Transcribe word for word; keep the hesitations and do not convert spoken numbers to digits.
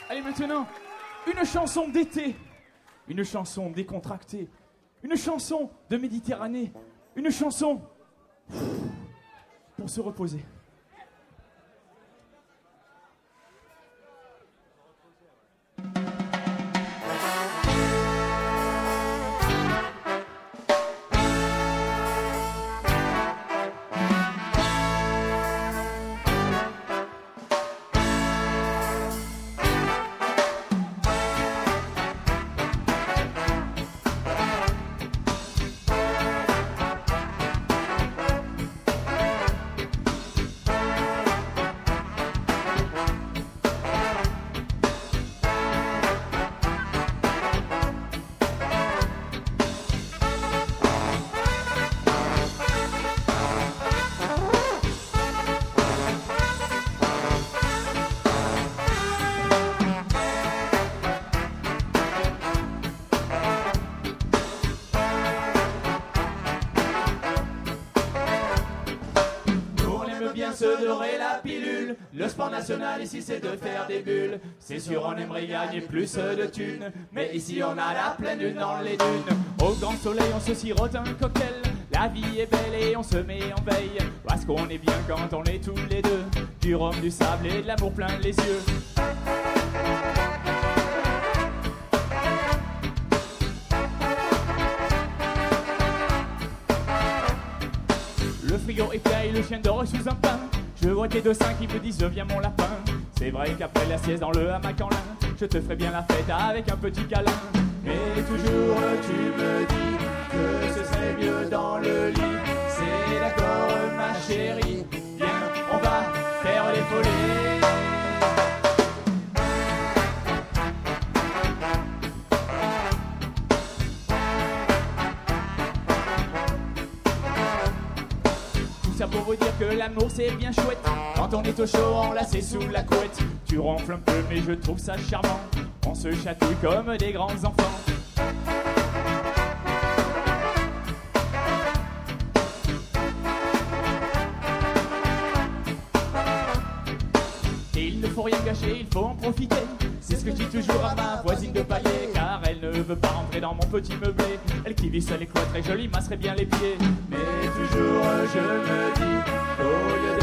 Allez maintenant, une chanson d'été, une chanson décontractée, une chanson de Méditerranée, une chanson pour se reposer. Se dorer la pilule, le sport national ici c'est de faire des bulles. C'est sûr on aimerait gagner plus de thunes, mais ici on a la pleine lune dans les dunes. Au grand soleil on se sirote un cocktail, la vie est belle et on se met en veille, parce qu'on est bien quand on est tous les deux, du rhum, du sable et de l'amour plein les yeux. Le frigo est plein et le chien dort sous un pain. Je vois tes deux seins qui me disent viens mon lapin. C'est vrai qu'après la sieste dans le hamac en lin, je te ferai bien la fête avec un petit câlin. Mais toujours tu me dis que ce serait mieux dans le lit. C'est d'accord ma chérie, viens on va faire les folies. Ça pour vous dire que l'amour c'est bien chouette. Quand on est au chaud enlacé sous la couette, tu ronfles un peu mais je trouve ça charmant. On se chatouille comme des grands enfants. Et il ne faut rien gâcher, il faut en profiter. C'est ce que je dis toujours à ma voisine de palier, car elle ne veut pas rentrer dans mon petit meublé. Elle qui vit seule et cloîtrée, je lui masserai bien les pieds. Mais toujours je me dis, au lieu